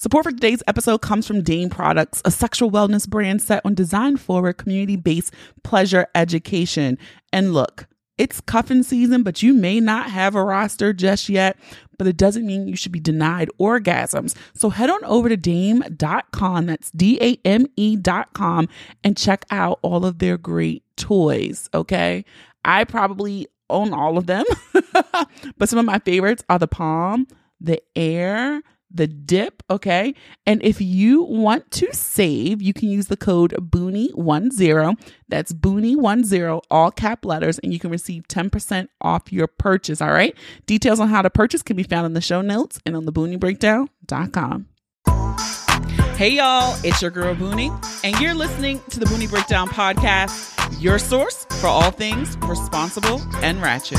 Support for today's episode comes from Dame Products, a sexual wellness brand set on design-forward, community-based pleasure education. And look, it's cuffing season, but you may not have a roster just yet, but it doesn't mean you should be denied orgasms. So head on over to dame.com, that's DAME.com, and check out all of their great toys, okay? I probably own all of them, but some of my favorites are the Palm, the Air, the Dip, okay? And if you want to save, you can use the code BOONY10. That's BOONY10, all cap letters, and you can receive 10% off your purchase, all right? Details on how to purchase can be found in the show notes and on theboonybreakdown.com. Hey y'all, it's your girl Boonie, and you're listening to the Boonie Breakdown Podcast, your source for all things responsible and ratchet.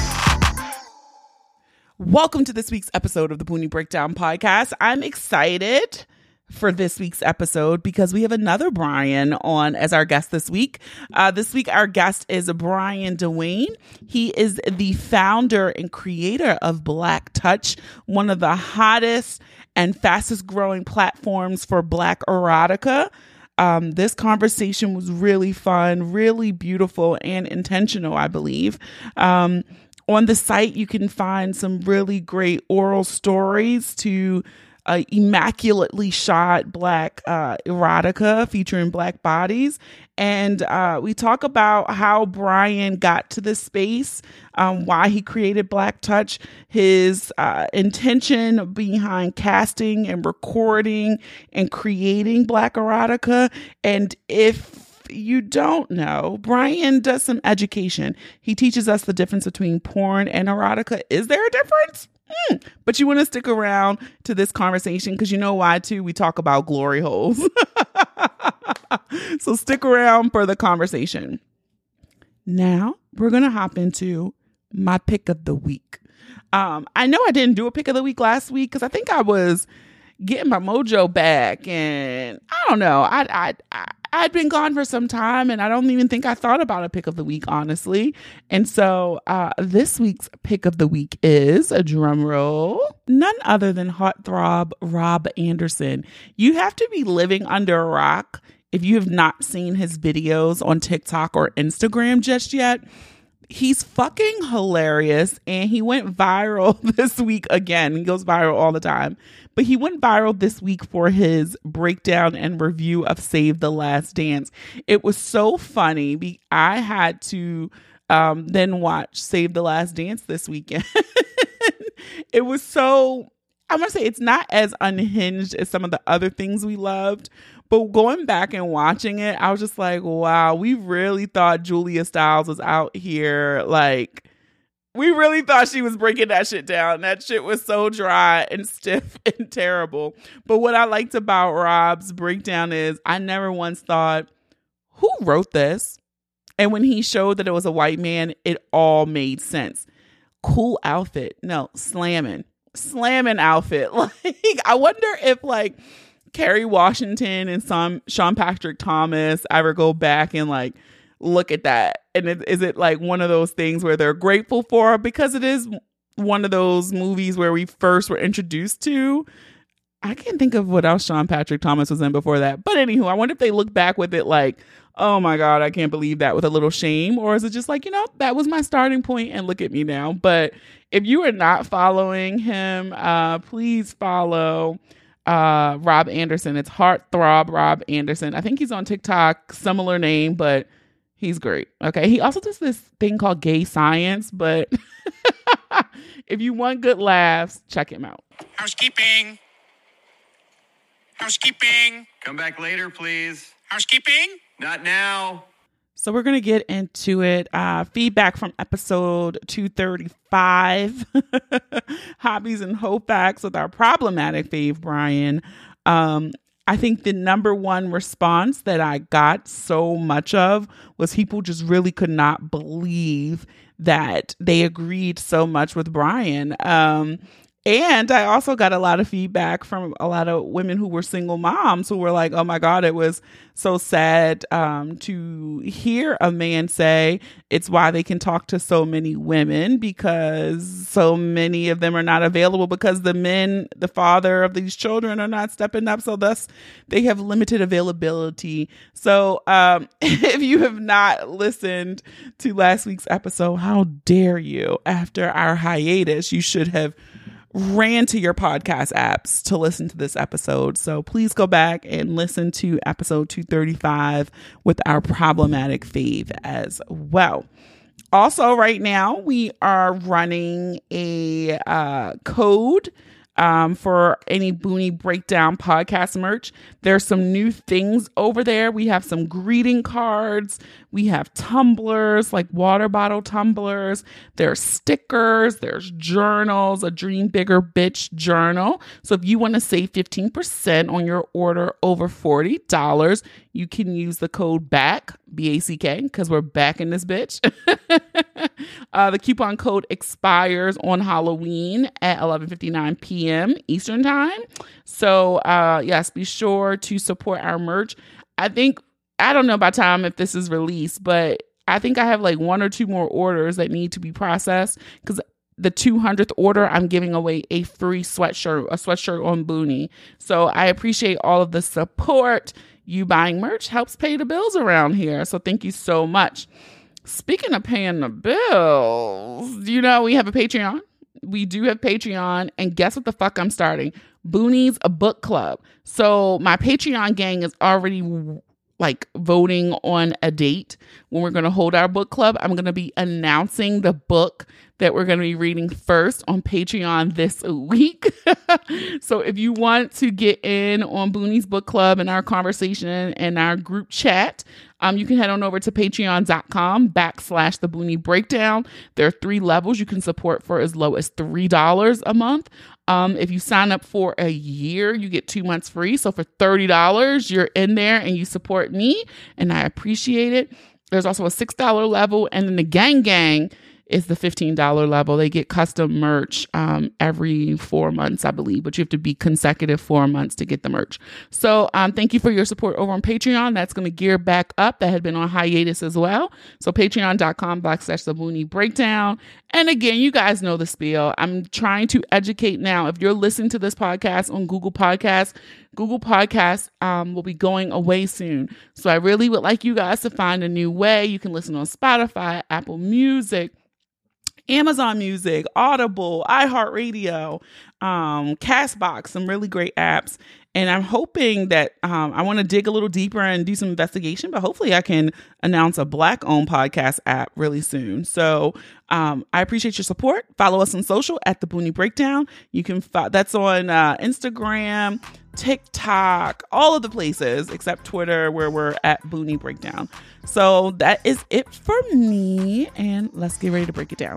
Welcome to this week's episode of the Boonie Breakdown Podcast. I'm excited for this week's episode because we have another Brian on as our guest this week. This week, our guest is Brian Dwayne. He is the founder and creator of Black Touch, one of the hottest and fastest growing platforms for Black erotica. This conversation was really fun, really beautiful, and intentional, I believe. On the site, you can find some really great oral stories to immaculately shot Black erotica featuring Black bodies. And we talk about how Brian got to this space, why he created Black Touch, his intention behind casting and recording and creating Black erotica. And if you don't know, Brian does some education. He teaches us the difference between porn and erotica. Is there a difference? But you want to stick around to this conversation because you know why too. We talk about glory holes. So stick around for the conversation. Now we're going to hop into my pick of the week. I know I didn't do a pick of the week last week because I think I was getting my mojo back, and I don't know. I'd been gone for some time, and I don't even think I thought about a pick of the week, honestly. And so this week's pick of the week is, a drum roll, none other than heartthrob Rob Anderson. You have to be living under a rock if you have not seen his videos on TikTok or Instagram just yet. He's fucking hilarious, and he went viral this week again. He goes viral all the time, but he went viral this week for his breakdown and review of Save the Last Dance. It was so funny. I had to then watch Save the Last Dance this weekend. It was so, I'm going to say it's not as unhinged as some of the other things we loved, but going back and watching it, I was just like, wow, we really thought Julia Stiles was out here. Like, we really thought she was breaking that shit down. That shit was so dry and stiff and terrible. But what I liked about Rob's breakdown is I never once thought, who wrote this? And when he showed that it was a white man, it all made sense. Cool outfit. No, slamming outfit. Like, I wonder if like Kerry Washington and Sean Patrick Thomas ever go back and like look at that, and is it like one of those things where they're grateful for it because it is one of those movies where we first were introduced to. I can't think of what else Sean Patrick Thomas was in before that, but anywho, I wonder if they look back with it like, oh my God, I can't believe that, with a little shame, or is it just like, you know, that was my starting point and look at me now. But if you are not following him, please follow Rob Anderson. It's heartthrob Rob Anderson. I think he's on TikTok, similar name, but he's great. Okay. He also does this thing called Gay Science, but if you want good laughs, check him out. Housekeeping. Come back later, please. Housekeeping. Not now. So we're going to get into it. Feedback from episode 235, Hobbies and Hope Facts with our problematic fave, Brian. I think the number one response that I got so much of was people just really could not believe that they agreed so much with Brian. And I also got a lot of feedback from a lot of women who were single moms who were like, oh my God, it was so sad to hear a man say it's why they can talk to so many women because so many of them are not available because the men, the father of these children are not stepping up. So thus they have limited availability. So if you have not listened to last week's episode, how dare you? After our hiatus, you should have ran to your podcast apps to listen to this episode. So please go back and listen to episode 235 with our problematic fave as well. Also, right now, we are running a code for any Boonie Breakdown podcast merch. There's some new things over there. We have some greeting cards. We have tumblers, like water bottle tumblers. There's stickers. There's journals, a Dream Bigger Bitch journal. So if you want to save 15% on your order over $40, you can use the code BACK, B-A-C-K, because we're back in this bitch. The coupon code expires on Halloween at 11:59 p.m. Eastern time. So, yes, be sure to support our merch. I don't know by time if this is released, but I think I have like 1 or 2 more orders that need to be processed because the 200th order, I'm giving away a free sweatshirt, a sweatshirt on Boonie. So I appreciate all of the support. You buying merch helps pay the bills around here. So thank you so much. Speaking of paying the bills, we have a Patreon. We do have Patreon. And guess what the fuck I'm starting? Boonies, a book club. So my Patreon gang is already like voting on a date when we're going to hold our book club. I'm going to be announcing the book that we're going to be reading first on Patreon this week. So if you want to get in on Boonie's book club and our conversation and our group chat, you can head on over to patreon.com/the Boonie Breakdown. There are 3 levels you can support for as low as $3 a month. If you sign up for a year, you get 2 months free. So for $30, you're in there and you support me, and I appreciate it. There's also a $6 level, and then the gang is the $15 level. They get custom merch every 4 months, I believe, but you have to be consecutive 4 months to get the merch. So thank you for your support over on Patreon. That's going to gear back up. That had been on hiatus as well. So patreon.com/the Boonie Breakdown. And again, you guys know the spiel. I'm trying to educate now. If you're listening to this podcast on Google Podcasts will be going away soon. So I really would like you guys to find a new way. You can listen on Spotify, Apple Music, Amazon Music, Audible, iHeartRadio, Castbox, some really great apps. And I'm hoping that I want to dig a little deeper and do some investigation, but hopefully I can announce a Black-owned podcast app really soon. So I appreciate your support. Follow us on social at The Boonie Breakdown. You can that's on Instagram, TikTok, all of the places except Twitter, where we're at Boonie Breakdown. So that is it for me, and let's get ready to break it down.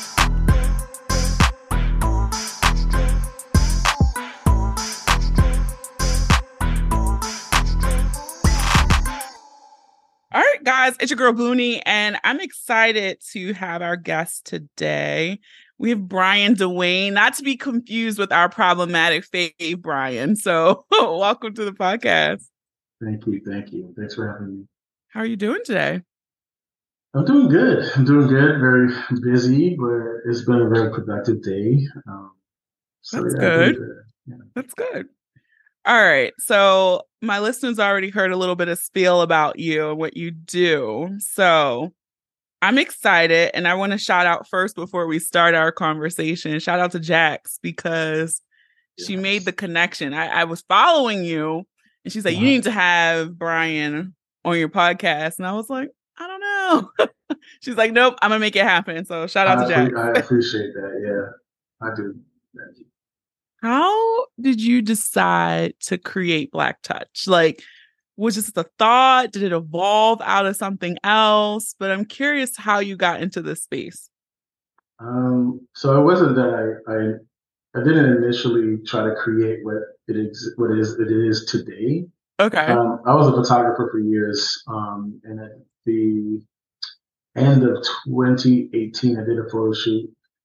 All right, guys, it's your girl Boonie, and I'm excited to have our guest today. We have Brian Dwayne, not to be confused with our problematic fave Brian. So welcome to the podcast. Thank you. Thanks for having me. How are you doing today? I'm doing good. Very busy, but it's been a very productive day. That's good. Yeah. That's good. All right. So my listeners already heard a little bit of spiel about you and what you do. So I'm excited. And I want to shout out first before we start our conversation. Shout out to Jax because she made the connection. I was following you and she's like, you need to have Brian on your podcast. And I was like, I don't know. She's like, nope, I'm going to make it happen. So shout out to Jax. I appreciate that. Yeah, I do. Thank you. How did you decide to create Black Touch? Like, was this a thought? Did it evolve out of something else? But I'm curious how you got into this space. So it wasn't that I didn't initially try to create what it is today. Okay. I was a photographer for years, and at the end of 2018, I did a photo shoot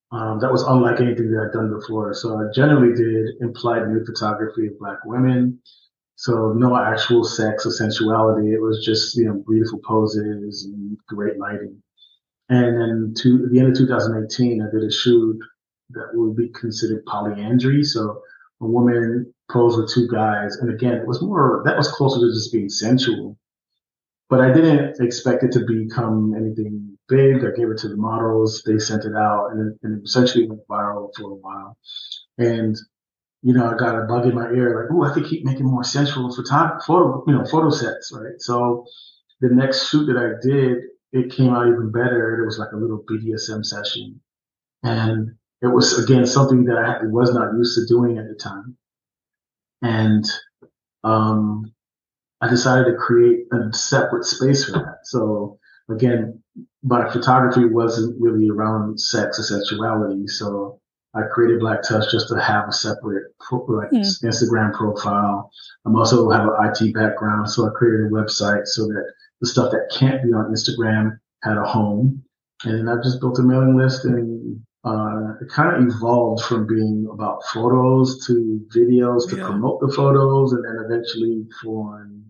That was unlike anything that I'd done before. So I generally did implied nude photography of Black women. So no actual sex or sensuality. It was just, beautiful poses and great lighting. And then to at the end of 2018, I did a shoot that would be considered polyandry. So a woman posed with two guys. And again, that was closer to just being sensual. But I didn't expect it to become anything big. I gave it to the models. They sent it out and it essentially went viral for a while. And, I got a bug in my ear, like, oh, I have to keep making more sensual photo sets, right? So the next shoot that I did, it came out even better. It was like a little BDSM session. And it was, again, something that I was not used to doing at the time. And um, I decided to create a separate space for that. So again, my photography wasn't really around sex or sexuality. So I created Black Touch just to have a separate Instagram profile. I'm also have an IT background, so I created a website so that the stuff that can't be on Instagram had a home. And then I just built a mailing list, and it kind of evolved from being about photos to videos to promote the photos, and then eventually for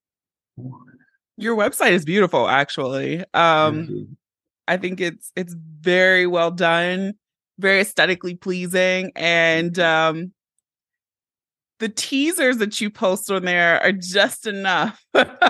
your website is beautiful, actually. I think it's very well done, very aesthetically pleasing, and the teasers that you post on there are just enough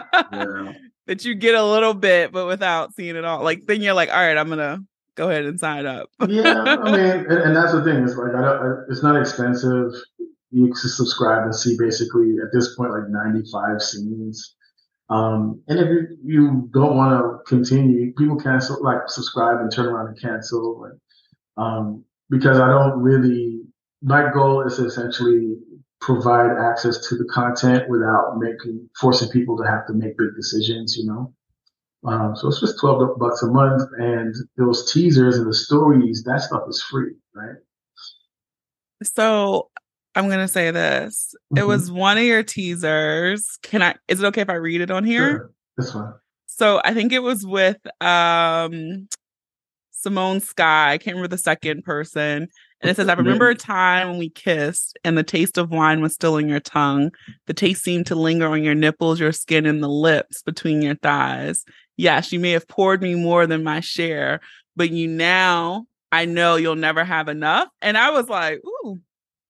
that you get a little bit, but without seeing it all. Like then you're like, all right, I'm gonna go ahead and sign up. Yeah, I mean, and that's the thing. It's like it's not expensive. You can subscribe and see basically at this point like 95 scenes. And if you don't want to continue, people cancel, like subscribe and turn around and cancel. Because I don't really, my goal is to essentially provide access to the content without forcing people to have to make big decisions, So it's just $12 a month, and those teasers and the stories, that stuff is free, right? So I'm gonna say this. Mm-hmm. It was one of your teasers. Is it okay if I read it on here? Sure. That's fine. So I think it was with Simone Sky. I can't remember the second person. And it says, I remember a time when we kissed and the taste of wine was still in your tongue. The taste seemed to linger on your nipples, your skin, and the lips between your thighs. Yes, you may have poured me more than my share, but I know you'll never have enough. And I was like, ooh,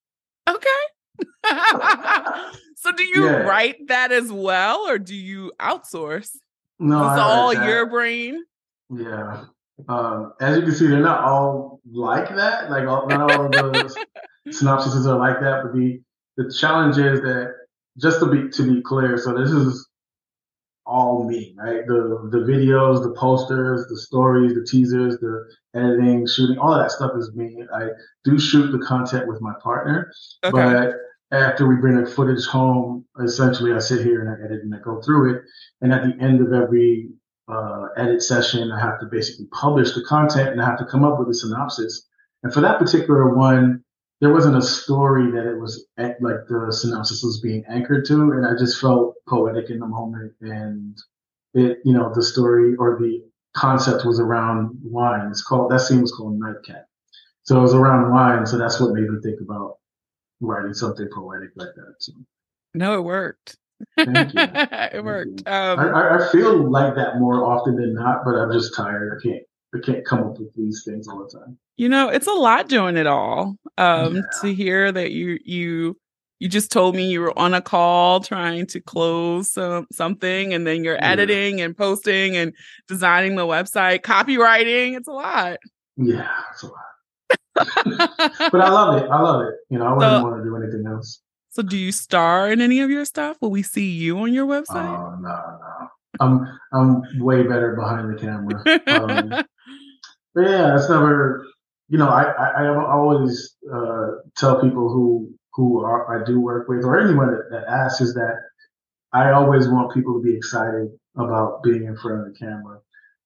okay. So do you write that as well, or do you outsource? No, it's all your brain? Yeah. As you can see, they're not all like that. Like not all of the synopsises are like that. But the challenge is that, just to be clear, so this is all me, right? The videos, the posters, the stories, the teasers, the editing, shooting, all of that stuff is me. I do shoot the content with my partner, but after we bring the footage home, essentially I sit here and I edit and I go through it. And at the end of every edit session, I have to basically publish the content and I have to come up with a synopsis. And for that particular one, there wasn't a story that it was like the synopsis was being anchored to, and I just felt poetic in the moment. And it, the story or the concept was around wine. That scene was called Nightcap. So it was around wine. So that's what made me think about writing something poetic like that. So. No, it worked. Thank you. It worked. I feel like that more often than not, but I'm just tired. I can't come up with these things all the time. It's a lot doing it all. To hear that you just told me you were on a call trying to close something, and then you're editing and posting and designing the website, copywriting. It's a lot. Yeah, it's a lot. But I love it. I wouldn't want to do anything else. So do you star in any of your stuff? Will we see you on your website? Oh, no. I'm way better behind the camera. But yeah, it's never, I always tell people who I do work with, or anyone that asks, is that I always want people to be excited about being in front of the camera.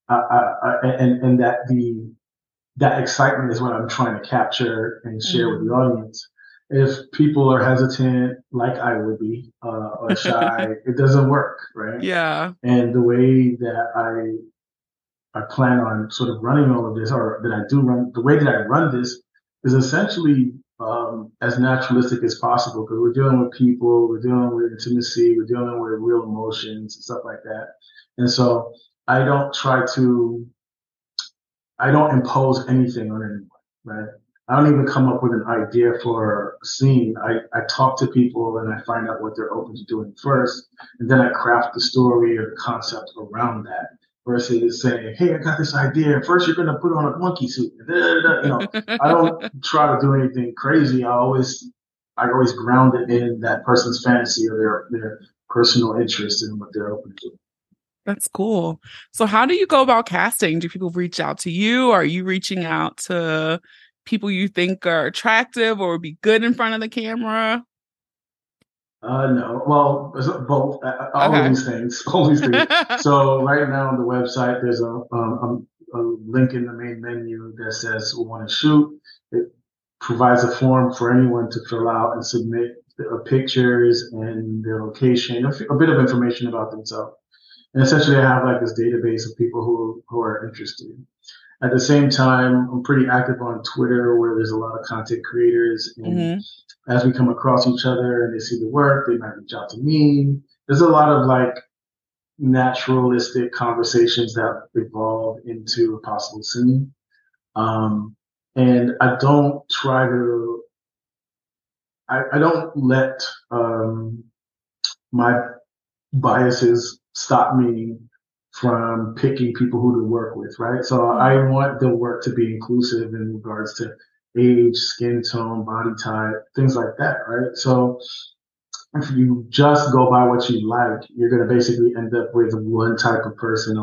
And that excitement is what I'm trying to capture and share with the audience. If people are hesitant, like I would be, or shy, it doesn't work, right? Yeah. And the way that I plan on sort of running all of this, or that I do run, the way that I run this is essentially as naturalistic as possible because we're dealing with people, we're dealing with intimacy, we're dealing with real emotions and stuff like that. And so I don't try to, I don't impose anything on anyone, right? I don't even come up with an idea for a scene. I talk to people and I find out what they're open to doing first, and then I craft the story or the concept around that. Versus saying, "Hey, I got this idea. First, you're going to put on a monkey suit." I don't try to do anything crazy. I always ground it in that person's fantasy or their personal interest in what they're open to. That's cool. So how do you go about casting? Do people reach out to you? Are you reaching out to people you think are attractive or would be good in front of the camera? No. Well, both. All of these things. All these things. So right now on the website, there's a link in the main menu that says "We want to shoot." It provides a form for anyone to fill out and submit pictures and their location, a bit of information about themselves. And essentially, I have like this database of people who are interested. At the same time, I'm pretty active on Twitter where there's a lot of content creators. And as we come across each other and they see the work, they might reach out to me. There's a lot of like naturalistic conversations that evolve into a possible scene. And I don't try to, I don't let my biases stop me from picking people who to work with, right? So I want the work to be inclusive in regards to age, skin tone, body type, things like that, right? So if you just go by what you like, you're going to basically end up with one type of person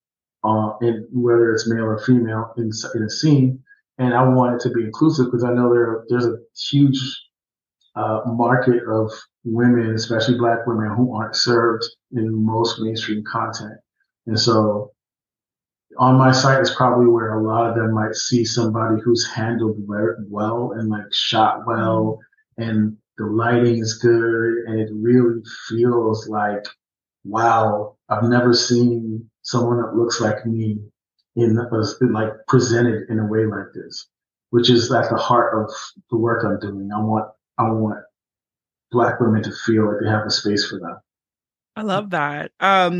in whether it's male or female in a scene. And I want it to be inclusive because I know there's a huge market of women, especially Black women, who aren't served in most mainstream content. And so on my site is probably where a lot of them might see somebody who's handled well and like shot well, and the lighting is good, and it really feels like, wow, I've never seen someone that looks like me like presented in a way like this, which is at the heart of the work I'm doing. I want Black women to feel like they have a space for them. I love that.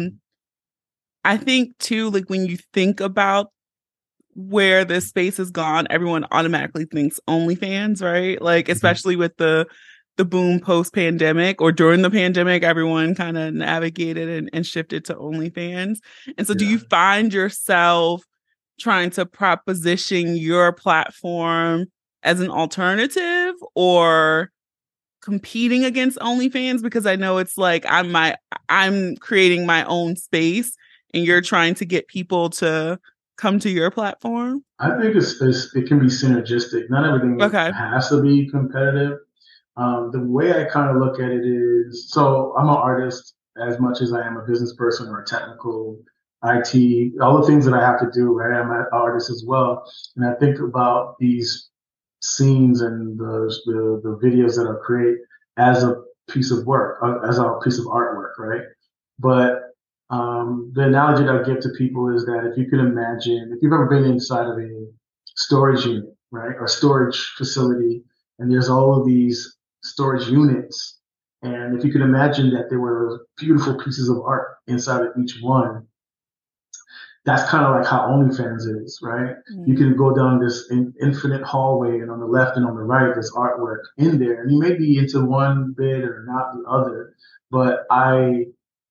I think too, like when you think about where this space has gone, everyone automatically thinks OnlyFans, right? Like, especially with the boom post-pandemic or during the pandemic, everyone kind of navigated and shifted to OnlyFans. And so do you find yourself trying to proposition your platform as an alternative or competing against OnlyFans? Because I know it's like I'm creating my own space and you're trying to get people to come to your platform. I think it can be synergistic. Not everything has to be competitive. The way I kind of look at it is, so I'm an artist as much as I am a business person or a technical IT, all the things that I have to do, right? I'm an artist as well. And I think about these scenes and the videos that I create as a piece of work, as a piece of artwork, right? But the analogy that I give to people is that if you can imagine, if you've ever been inside of a storage unit, right, or storage facility, and there's all of these storage units, and if you could imagine that there were beautiful pieces of art inside of each one, that's kind of like how OnlyFans is, right? You can go down this infinite hallway, and on the left and on the right, there's artwork in there, and you may be into one bit or not the other, but I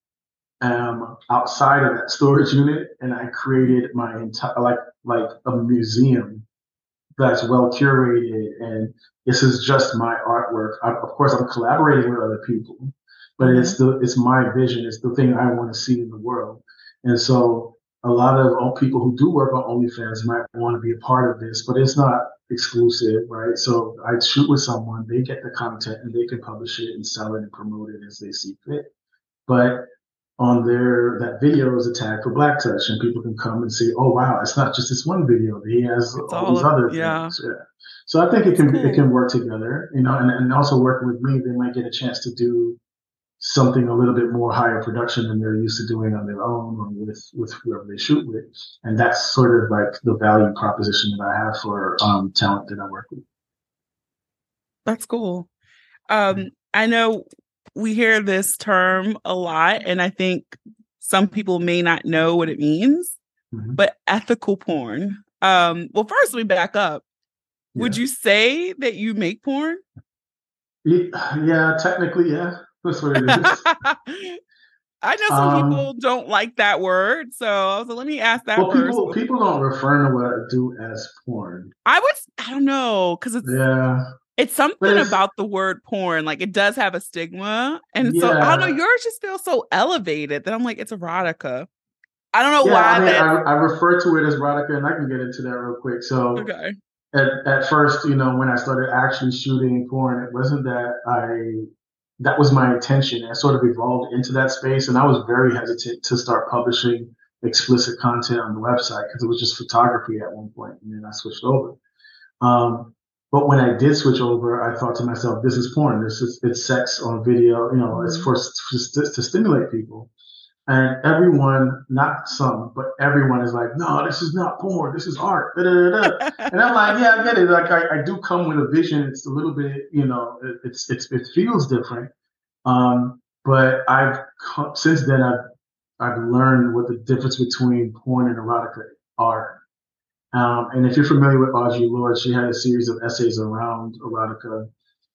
am outside of that storage unit, and I created my entire like a museum that's well curated, and this is just my artwork. Of course, I'm collaborating with other people, but it's my vision. It's the thing I want to see in the world, and so a lot of people who do work on OnlyFans might want to be a part of this, but it's not exclusive, right? So I shoot with someone, they get the content, and they can publish it and sell it and promote it as they see fit. But on that video is a tag for Black Touch, and people can come and say, "Oh wow, it's not just this one video. He has all these other things." Yeah. So I think it can work together, and also working with me, they might get a chance to do something a little bit more higher production than they're used to doing on their own or with whoever they shoot with. And that's sort of like the value proposition that I have for talent that I work with. That's cool. I know we hear this term a lot, and I think some people may not know what it means, but ethical porn. Well, first we back up. Yeah. Would you say that you make porn? Yeah, technically, yeah. That's what it is. I know some people don't like that word, so I was like, let me ask that first. People don't refer to what I do as porn. I don't know, because it's something about the word porn. Like, it does have a stigma. And so, I don't know, yours just feels so elevated that I'm like, it's erotica. I don't know why. I refer to it as erotica, and I can get into that real quick. So, okay. At first, when I started actually shooting porn, it wasn't that was my intention. I sort of evolved into that space, and I was very hesitant to start publishing explicit content on the website because it was just photography at one point, and then I switched over. But when I did switch over, I thought to myself, this is porn. It's sex on video. It's to stimulate people. And everyone, not some, but everyone is like, no, this is not porn. This is art. Da, da, da, da. And I'm like, yeah, I get it. Like, I do come with a vision. It's a little bit, it feels different. But since then, I've learned what the difference between porn and erotica are. And if you're familiar with Audre Lorde, she had a series of essays around erotica.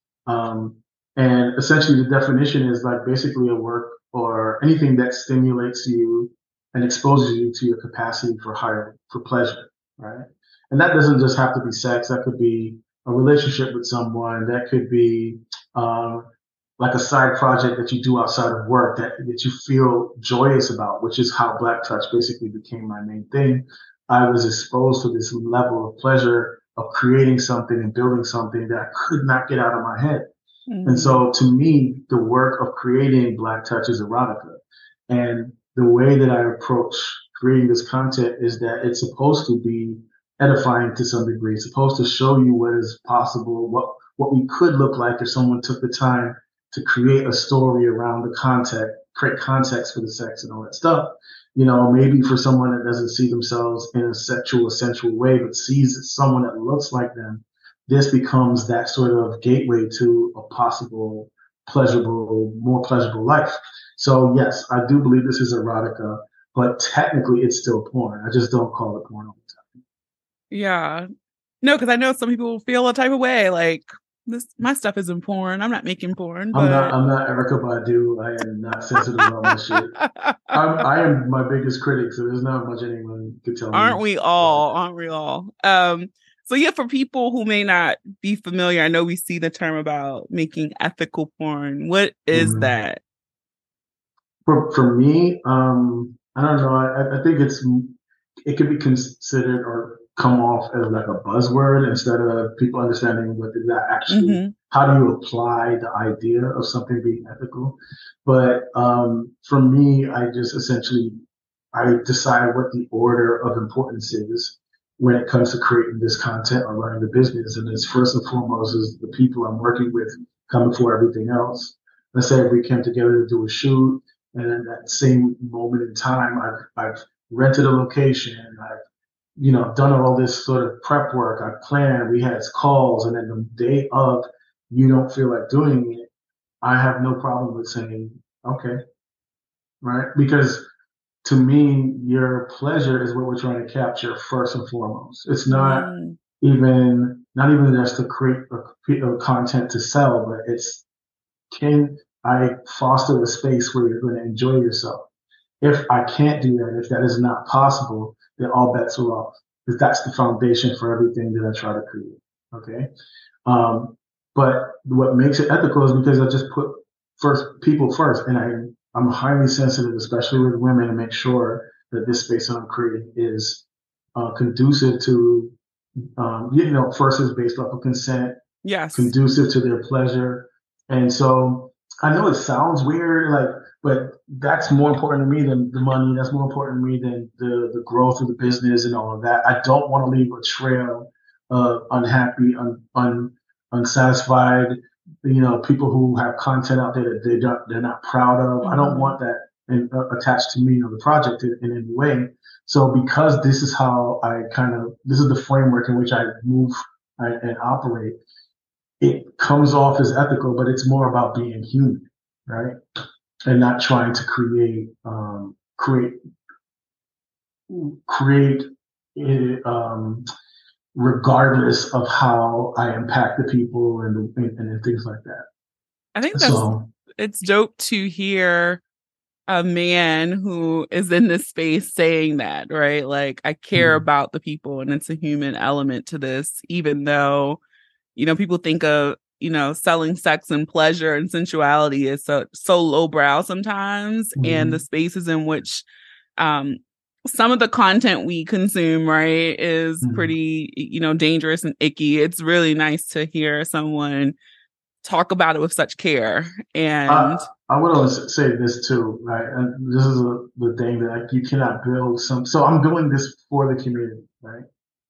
And essentially the definition is like basically a work or anything that stimulates you and exposes you to your capacity for pleasure, right? And that doesn't just have to be sex. That could be a relationship with someone. That could be like a side project that you do outside of work that you feel joyous about, which is how Black Touch basically became my main thing. I was exposed to this level of pleasure of creating something and building something that I could not get out of my head. Mm-hmm. And so to me, the work of creating Black Touch is erotica. And the way that I approach creating this content is that it's supposed to be edifying to some degree. It's supposed to show you what is possible, what we could look like if someone took the time to create a story around the content, create context for the sex and all that stuff. Maybe for someone that doesn't see themselves in a sensual way, but sees someone that looks like them, this becomes that sort of gateway to a possible more pleasurable life. So yes, I do believe this is erotica, but technically it's still porn. I just don't call it porn all the time. Yeah. No, because I know some people feel a type of way, like, my stuff isn't porn. I'm not making porn. But... I'm not Erykah Badu. I am not sensitive about my shit. I am my biggest critic, so there's not much anyone could tell me. Aren't we all? So yeah, for people who may not be familiar, I know we see the term about making ethical porn. What is that? For me, I don't know. I think it could be considered or come off as like a buzzword instead of people understanding what is that actually, how do you apply the idea of something being ethical. But for me, I just essentially, I decide what the order of importance is when it comes to creating this content or running the business. And it's first and foremost is the people I'm working with come before everything else. Let's say if we came together to do a shoot, and in that same moment in time, I've rented a location, I've done all this sort of prep work. I planned, we had calls, and then the day of, you don't feel like doing it. I have no problem with saying, okay, right? Because to me, your pleasure is what we're trying to capture first and foremost. It's not even just to create a content to sell, but it's, can I foster a space where you're going to enjoy yourself? If I can't do that, if that is not possible, then all bets are off. Because that's the foundation for everything that I try to create. Okay. But what makes it ethical is because I just put people first, and I'm highly sensitive, especially with women, to make sure that this space that I'm creating is conducive to, first is based off of consent. Yes. Conducive to their pleasure. And so I know it sounds weird, but that's more important to me than the money. That's more important to me than the growth of the business and all of that. I don't want to leave a trail of unhappy, unsatisfied, people who have content out there that they're not proud of. I don't want that attached to me or the project in any way. So because this is how this is the framework in which I move and operate, it comes off as ethical, but it's more about being human, right? And not trying to create regardless of how I impact the people and things like that. I think it's dope to hear a man who is in this space saying that, right? Like, I care about the people, and it's a human element to this, even though, people think of, selling sex and pleasure and sensuality is so lowbrow sometimes. And the spaces in which some of the content we consume, right, is pretty, dangerous and icky. It's really nice to hear someone talk about it with such care. And I would always say this too, right? And this is the thing that you cannot build so I'm doing this for the community, right?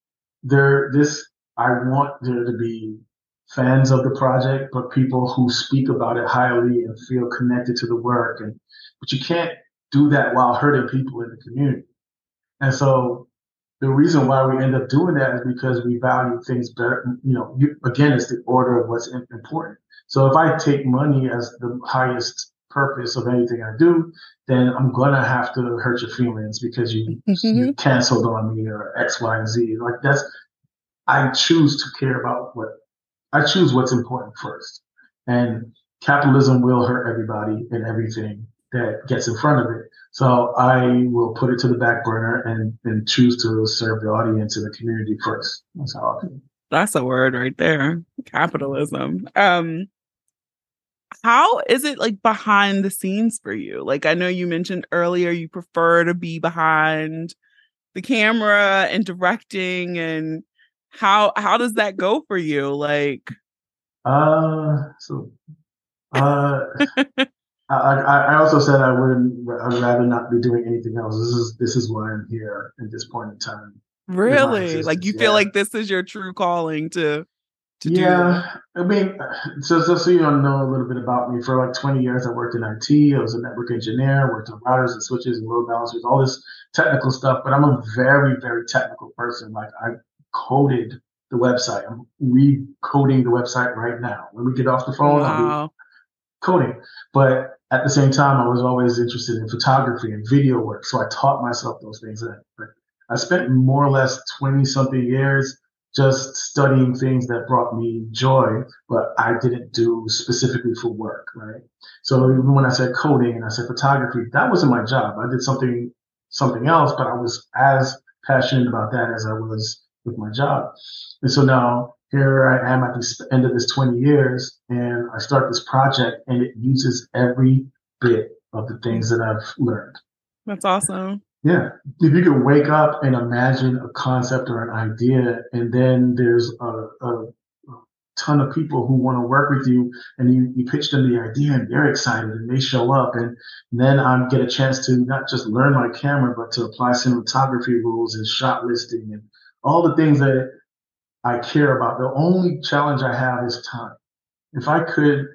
I want there to be fans of the project, but people who speak about it highly and feel connected to the work. But you can't do that while hurting people in the community. And so the reason why we end up doing that is because we value things better. Again, it's the order of what's important. So if I take money as the highest purpose of anything I do, then I'm going to have to hurt your feelings because you canceled on me or X, Y, and Z. I choose to care about I choose what's important first. And capitalism will hurt everybody and everything that gets in front of it. So I will put it to the back burner and choose to serve the audience and the community first. That's how I feel. That's a word right there. Capitalism. How is it like behind the scenes for you? Like, I know you mentioned earlier you prefer to be behind the camera and directing, and how does that go for you? Like, I also said I'd rather not be doing anything else. This is why I'm here at this point in time. Really? Like, you feel like this is your true calling to do? I mean, so you know a little bit about me. For like 20 years, I worked in IT. I was a network engineer, worked on routers and switches and load balancers, all this technical stuff. But I'm a very, very technical person. Like, I coded the website. I'm recoding the website right now. When we get off the phone, I'll be coding. But at the same time, I was always interested in photography and video work. So I taught myself those things. I spent more or less 20 something years just studying things that brought me joy, but I didn't do specifically for work, right? So even when I said coding and I said photography, that wasn't my job. I did something else, but I was as passionate about that as I was with my job. And so now here I am at the end of this 20 years, and I start this project, and it uses every bit of the things that I've learned. That's awesome. Yeah. If you can wake up and imagine a concept or an idea, and then there's a ton of people who want to work with you, and you pitch them the idea, and they're excited, and they show up, and then I get a chance to not just learn my camera, but to apply cinematography rules and shot listing and all the things that I care about. The only challenge I have is time. If I could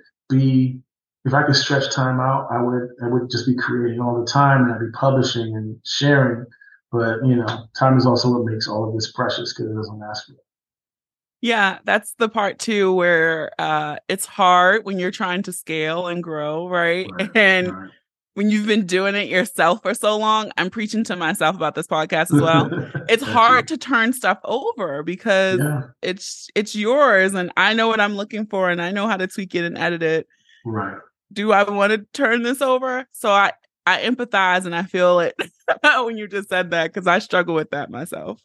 stretch time out, I would just be creating all the time, and I'd be publishing and sharing. But time is also what makes all of this precious, because it doesn't last forever. Yeah, that's the part too where it's hard when you're trying to scale and grow, right? And when you've been doing it yourself for so long, I'm preaching to myself about this podcast as well. It's hard to turn stuff over because it's yours, and I know what I'm looking for, and I know how to tweak it and edit it. Right. Do I want to turn this over? So I empathize, and I feel it when you just said that, because I struggle with that myself.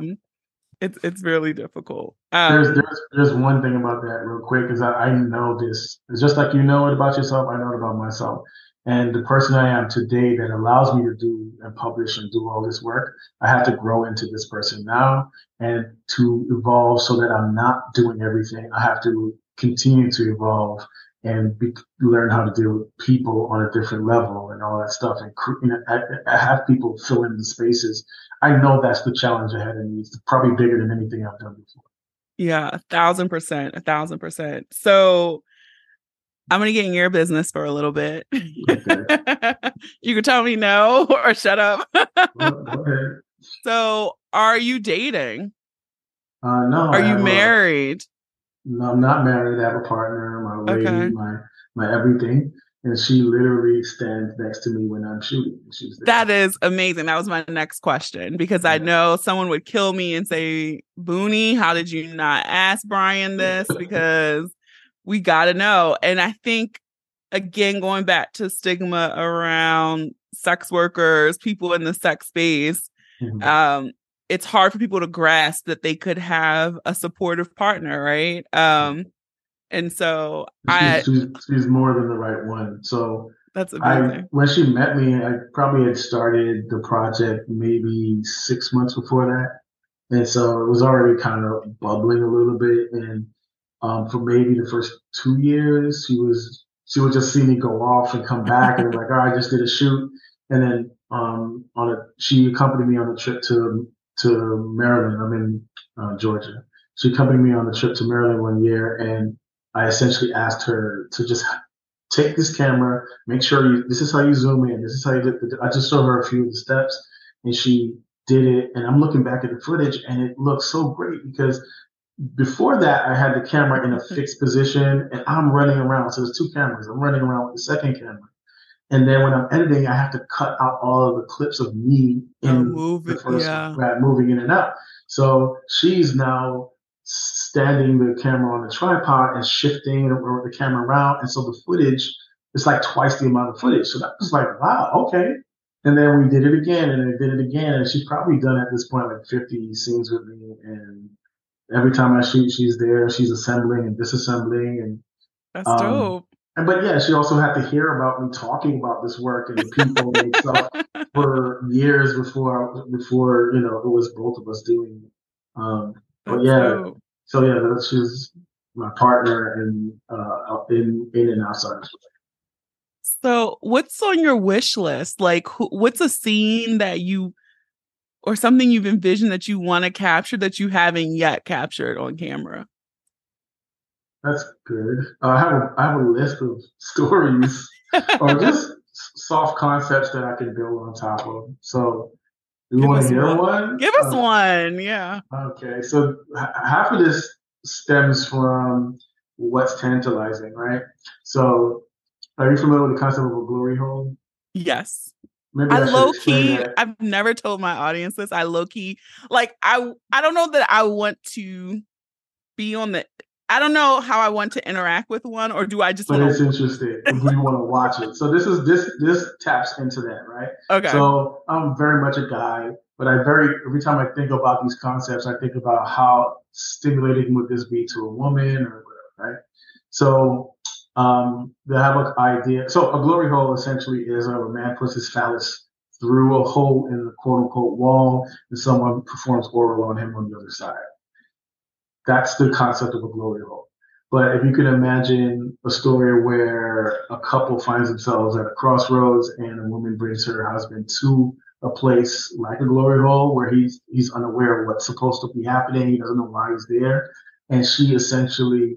It's really difficult. There's one thing about that real quick, is I know this. It's just like you know it about yourself, I know it about myself. And the person I am today that allows me to do and publish and do all this work, I have to grow into this person now, and to evolve so that I'm not doing everything. I have to continue to evolve and learn how to deal with people on a different level and all that stuff. And I have people fill in the spaces. I know that's the challenge ahead of me. It's probably bigger than anything I've done before. Yeah, 1,000%. So I'm going to get in your business for a little bit. Okay. You can tell me no or shut up. Go ahead. So, are you dating? No, Are you married? no, I'm not married. I have a partner, my lady, Okay. my everything. And she literally stands next to me when I'm shooting. She's there. That is amazing. That was my next question because I know someone would kill me and say, Booney, how did you not ask Brian this? Because we got to know. And I think, again, going back to stigma around sex workers, people in the sex space, Mhm. it's hard for people to grasp that they could have a supportive partner, right? And so She's more than the right one. So that's amazing. when she met me, I probably had started the project maybe 6 months before that. And so it was already kind of bubbling a little bit. And for maybe the first 2 years, she would just see me go off and come back and like, oh, I just did a shoot. And then she accompanied me on a trip to Maryland. I'm in Georgia. She accompanied me on a trip to Maryland one year, and I essentially asked her to just take this camera, make sure this is how you zoom in, this is how you do I just showed her a few of the steps, and she did it. And I'm looking back at the footage, and it looks so great because before that, I had the camera in a fixed position, and I'm running around. So there's two cameras. I'm running around with the second camera. And then when I'm editing, I have to cut out all of the clips of me in the first Yeah. one, moving in and out. So she's now standing the camera on the tripod and shifting the camera around. And so the footage is like twice the amount of footage. So that was like, wow, okay. And then we did it again and we did it again. And she's probably done at this point like 50 scenes with me. And every time I shoot, she's there. She's assembling and disassembling. And That's dope. but yeah, she also had to hear about me talking about this work and the people and stuff for years before it was both of us doing it. But That's yeah, dope. so yeah, she's my partner in and outside. So, what's on your wish list? Like, what's a scene that or something you've envisioned that you want to capture that you haven't yet captured on camera? That's good. I have a list of stories or just soft concepts that I can build on top of. So, you want to hear one? Give us one. Yeah. Okay. So half of this stems from what's tantalizing, right? So, are you familiar with the concept of a glory hole? Yes. Maybe I I should low explain key, that. I've never told my audience this. I low key, like I don't know that I want to be on I don't know how I want to interact with one, or do I just But want it's interesting. We want to watch it. So this taps into that, right? Okay. So I'm very much a guy, but every time I think about these concepts, I think about how stimulating would this be to a woman or whatever, right? So they have an idea. So a glory hole essentially is a man puts his phallus through a hole in the quote unquote wall, and someone performs oral on him on the other side. That's the concept of a glory hole. But if you can imagine a story where a couple finds themselves at a crossroads and a woman brings her husband to a place like a glory hole where he's unaware of what's supposed to be happening, he doesn't know why he's there, and she essentially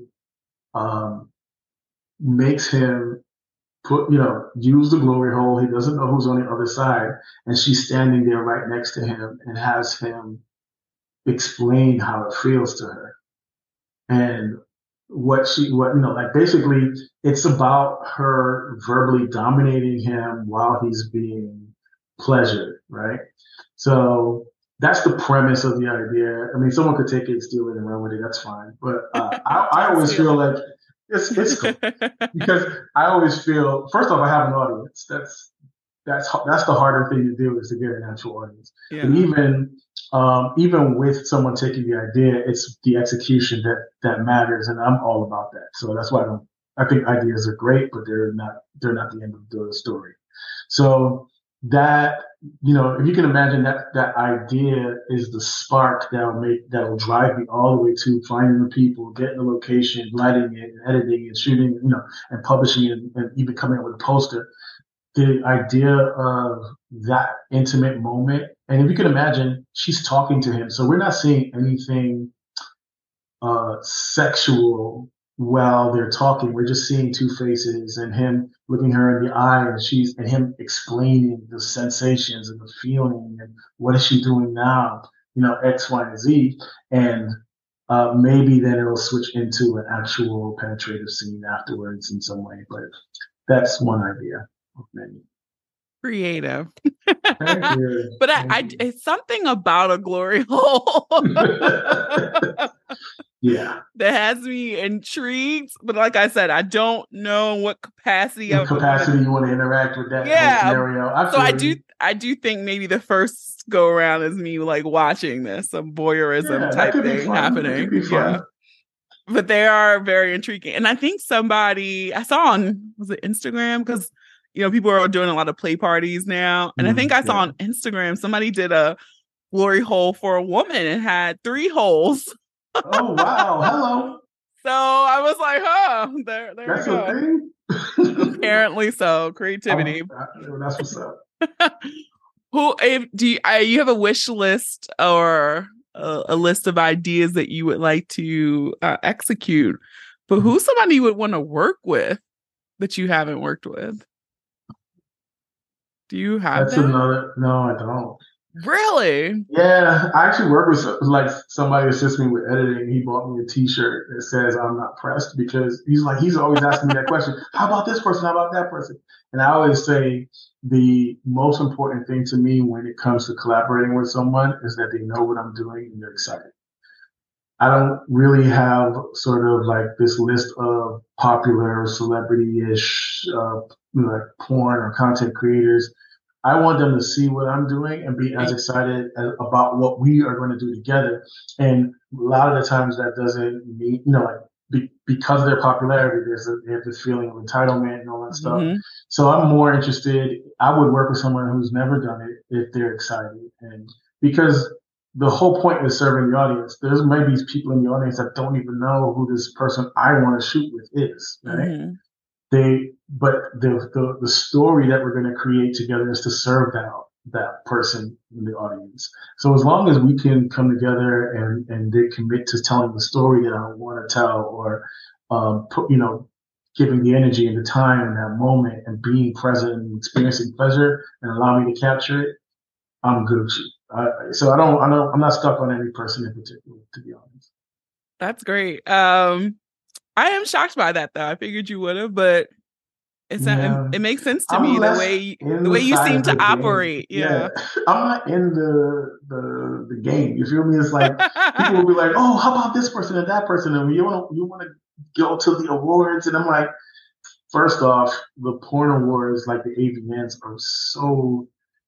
makes him use the glory hole. He doesn't know who's on the other side, and she's standing there right next to him and has him explain how it feels to her. And basically it's about her verbally dominating him while he's being pleasured, right? So that's the premise of the idea. I mean, someone could take it, steal it, and run with it. That's fine. But I always feel like it's cool because I always feel, first off, I have an audience. That's the harder thing to do, is to get an actual audience. Yeah. But even with someone taking the idea, it's the execution that matters, and I'm all about that. So that's why I think ideas are great, but they're not the end of the story. So that, if you can imagine that idea is the spark that'll drive me all the way to finding the people, getting the location, writing it, editing it, shooting, and publishing it, and even coming up with a poster. The idea of that intimate moment. And if you can imagine, she's talking to him. So we're not seeing anything sexual, while they're talking, we're just seeing two faces and him looking her in the eye and him explaining the sensations and the feeling and what is she doing now, X, Y, and Z. And maybe then it'll switch into an actual penetrative scene afterwards in some way. But that's one idea of many. Creative. Thank you. But it's something about a glory hole. Yeah. That has me intrigued. But like I said, I don't know what capacity you want to interact with that scenario. So I do think maybe the first go around is me like watching this, some voyeurism type thing happening. Yeah. But they are very intriguing. And I think somebody I saw on, was it Instagram? Because people are doing a lot of play parties now. And I think I saw on Instagram somebody did a glory hole for a woman and had 3 holes. Oh wow! Hello. So I was like, there that's you go. A thing? Apparently so. Creativity. That's what's up. You have a wish list or a list of ideas that you would like to execute? But who's somebody you would want to work with that you haven't worked with? Do you have that? No, I don't. Really? Yeah, I actually work with somebody assists me with editing. He bought me a T-shirt that says "I'm not pressed" because he's always asking me that question. How about this person? How about that person? And I always say the most important thing to me when it comes to collaborating with someone is that they know what I'm doing and they're excited. I don't really have sort of like this list of popular celebrity-ish like porn or content creators. I want them to see what I'm doing and be as excited about what we are going to do together. And a lot of the times that doesn't mean, because of their popularity, they have this feeling of entitlement and all that stuff. So I'm more interested. I would work with someone who's never done it if they're excited. And because the whole point is serving the audience. There's maybe people in the audience that don't even know who this person I want to shoot with is, right? But the story that we're going to create together is to serve that person in the audience. So as long as we can come together and they commit to telling the story that I want to tell, or giving the energy and the time in that moment and being present and experiencing pleasure and allow me to capture it, I'm Gucci. So I'm not stuck on any person in particular, to be honest. That's great. I am shocked by that though. I figured you would have, but it makes sense to me the way you seem to operate. Yeah. I'm not in the game. You feel me? It's like people will be like, "Oh, how about this person and that person?" And you want to go to the awards, and I'm like, first off, the porn awards, like the AVNs, are so.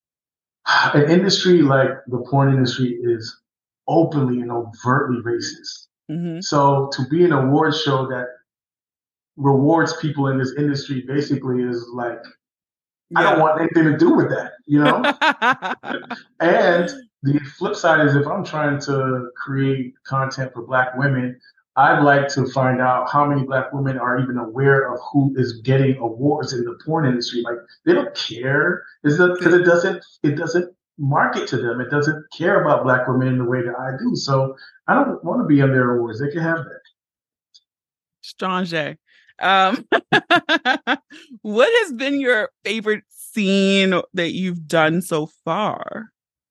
An industry like the porn industry is openly and overtly racist. So to be an award show that rewards people in this industry basically is like, I don't want anything to do with that, And the flip side is if I'm trying to create content for Black women, I'd like to find out how many Black women are even aware of who is getting awards in the porn industry. Like, they don't care. Because it doesn't market to them. It doesn't care about Black women in the way that I do. So I don't want to be on their awards. They can have that. Strange. What has been your favorite scene that you've done so far?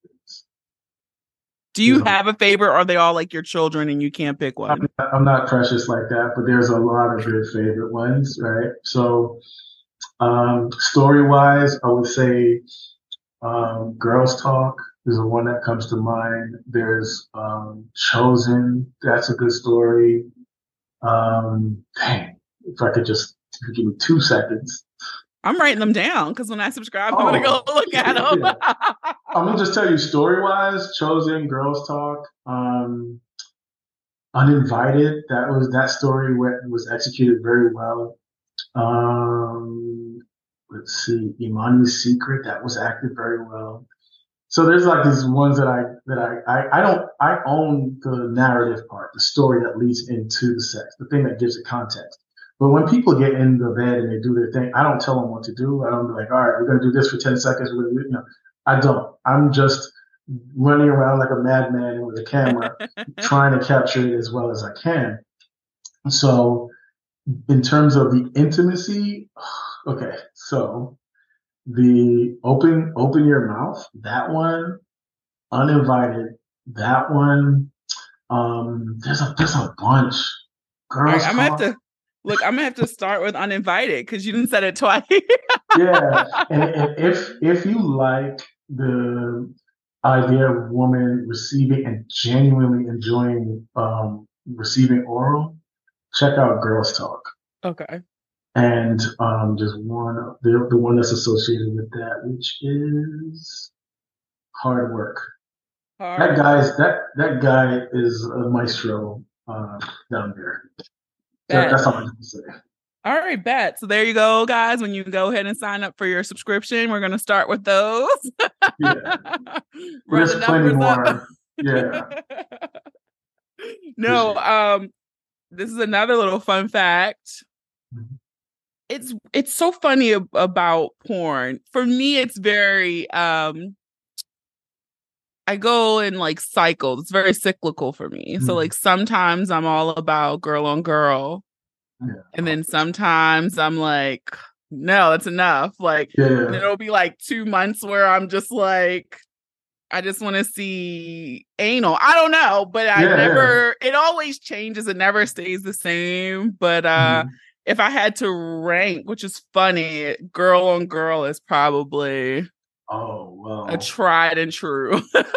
Do you have a favorite, or are they all like your children and you can't pick one? I'm not precious like that, but there's a lot of good favorite ones, right? So story-wise, I would say Girls Talk is the one that comes to mind. There's Chosen. That's a good story. If I could just give me 2 seconds. I'm writing them down because when I subscribe, I'm going to go look at them. Yeah. I'm going to just tell you story-wise, Chosen, Girls Talk, Uninvited. That story was executed very well. Let's see, Imani's Secret, that was acted very well. So there's like these ones that I own the narrative part, the story that leads into the sex, the thing that gives it context. But when people get in the bed and they do their thing, I don't tell them what to do. I don't be like, all right, we're going to do this for 10 seconds. I don't. I'm just running around like a madman with a camera, trying to capture it as well as I can. So in terms of the intimacy, okay, so the open your mouth, that one, uninvited, that one. There's a bunch. All right, Girls I'm gonna have talk. to look. I'm gonna have to start with uninvited because you didn't said it twice. Yeah, and if you like the idea of a woman receiving and genuinely enjoying receiving oral, check out Girls Talk. Okay. And just one, the one that's associated with that, which is Hard Work. Hard work. That guy is a maestro down there. Bet. That's all I can say. All right, bet. So there you go, guys. When you go ahead and sign up for your subscription, we're gonna start with those. Yeah, Run there's the plenty numbers up. more. Yeah, No, appreciate it. this is another little fun fact. Mhm. It's so funny about porn. For me, it's very I go in like cycles. It's very cyclical for me. So like sometimes I'm all about girl on girl. Yeah, And then sometimes I'm like, no, that's enough. Like, and yeah, it'll be like 2 months where I'm just like, I just want to see anal. I don't know, but yeah. it always changes. It never stays the same. But Mhm. if I had to rank, which is funny, girl on girl is probably Oh a well. tried and true.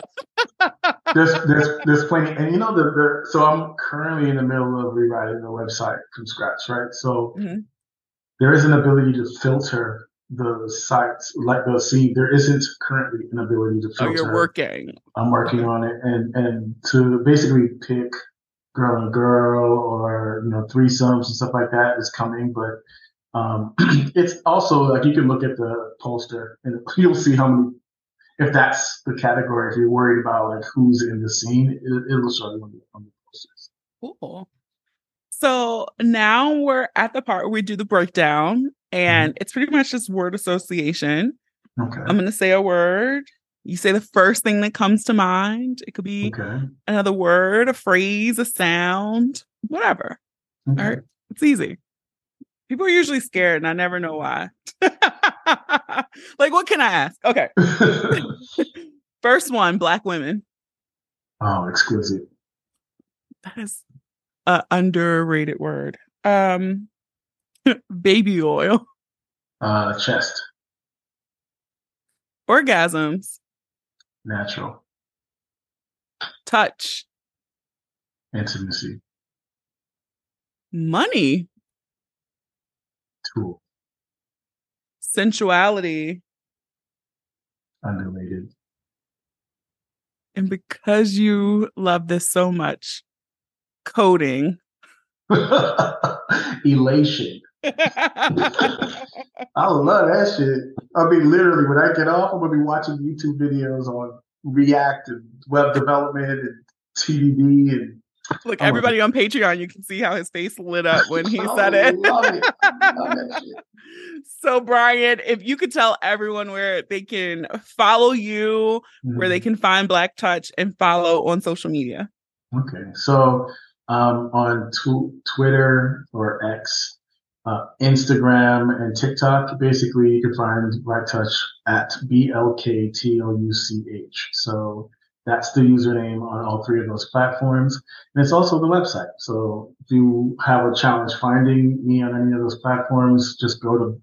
There's plenty, and you know so I'm currently in the middle of rewriting the website from scratch, right? So Mhm. there is an ability to filter the sites like the see. There isn't currently an ability to Oh, you're filter. working. I'm working Okay. on it, and to basically pick girl and girl or threesomes and stuff like that is coming, but it's also like you can look at the poster and you'll see how many. If that's the category, if you're worried about like who's in the scene, it'll show you on the posters. Cool. So now we're at the part where we do the breakdown, and Mhm. it's pretty much just word association. I'm Okay. going to say a word. You say the first thing that comes to mind. It could be Okay. another word, a phrase, a sound, whatever. All right. Okay. It's easy. People are usually scared, and I never know why. Like, what can I ask? Okay. First one, Black women. Oh, exquisite. That is an underrated word. Baby oil. Chest. Orgasms. Natural. Touch. Intimacy. Money. Tool. Sensuality. Underrated. And because you love this so much, coding. Elation. I love that shit. I mean, literally, when I get off, I'm gonna be watching YouTube videos on React and web development and TDD, and Look, I'm like, everybody on Patreon, you can see how his face lit up when he oh, said it. love it, love that shit. So, Brian, if you could tell everyone where they can follow you, where they can find Black Touch and follow on social media. Okay, so on Twitter or X, Instagram, and TikTok, basically you can find Black Touch at BLKTOUCH. So that's the username on all three of those platforms. And it's also the website. So if you have a challenge finding me on any of those platforms, just go to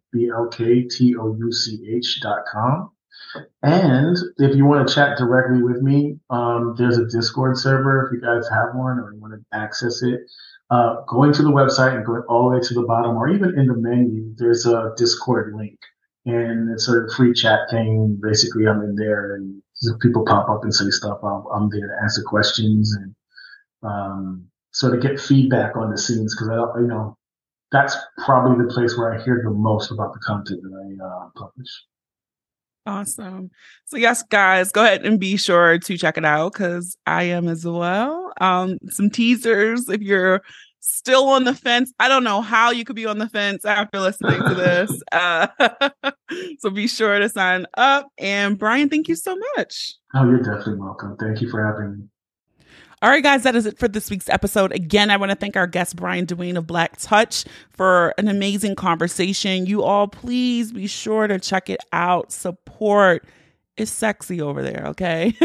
BLKTOUCH.com. And if you want to chat directly with me, there's a Discord server if you guys have one or you want to access it. Going to the website and going all the way to the bottom, or even in the menu, there's a Discord link, and it's a free chat thing. Basically, I'm in there, and if people pop up and say stuff, I'm there to answer questions and sort of get feedback on the scenes because that's probably the place where I hear the most about the content that I publish. Awesome. So yes, guys, go ahead and be sure to check it out because I am as well. Some teasers if you're still on the fence. I don't know how you could be on the fence after listening to this. So be sure to sign up. And Brian, thank you so much. Oh, you're definitely welcome. Thank you for having me. All right, guys, that is it for this week's episode. Again, I want to thank our guest, Brian Dwayne of Black Touch, for an amazing conversation. You all, please be sure to check it out. Support. It's sexy over there, okay?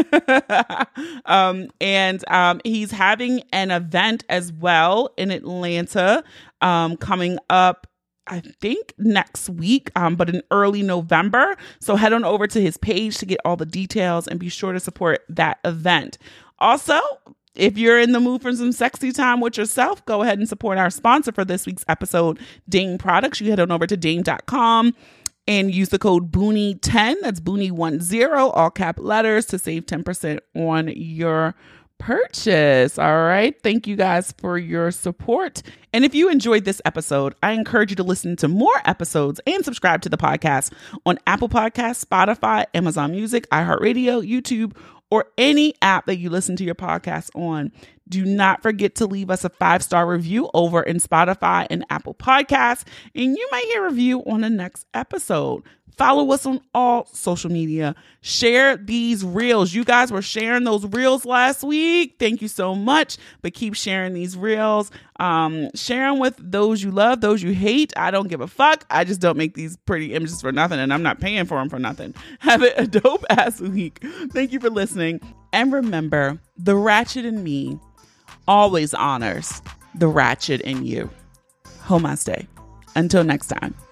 And he's having an event as well in Atlanta coming up, I think next week, but in early November. So head on over to his page to get all the details and be sure to support that event. Also, if you're in the mood for some sexy time with yourself, go ahead and support our sponsor for this week's episode, Dame Products. You head on over to dame.com and use the code Boonie10, that's Boonie10, all cap letters, to save 10% on your purchase. All right. Thank you guys for your support. And if you enjoyed this episode, I encourage you to listen to more episodes and subscribe to the podcast on Apple Podcasts, Spotify, Amazon Music, iHeartRadio, YouTube, or any app that you listen to your podcast on. Do not forget to leave us a 5-star review over in Spotify and Apple Podcasts, and you might hear a review on the next episode. Follow us on all social media. Share these reels. You guys were sharing those reels last week. Thank you so much. But keep sharing these reels. Share them with those you love, those you hate. I don't give a fuck. I just don't make these pretty images for nothing, and I'm not paying for them for nothing. Have a dope ass week. Thank you for listening. And remember, the ratchet in me always honors the ratchet in you. Namaste. Until next time.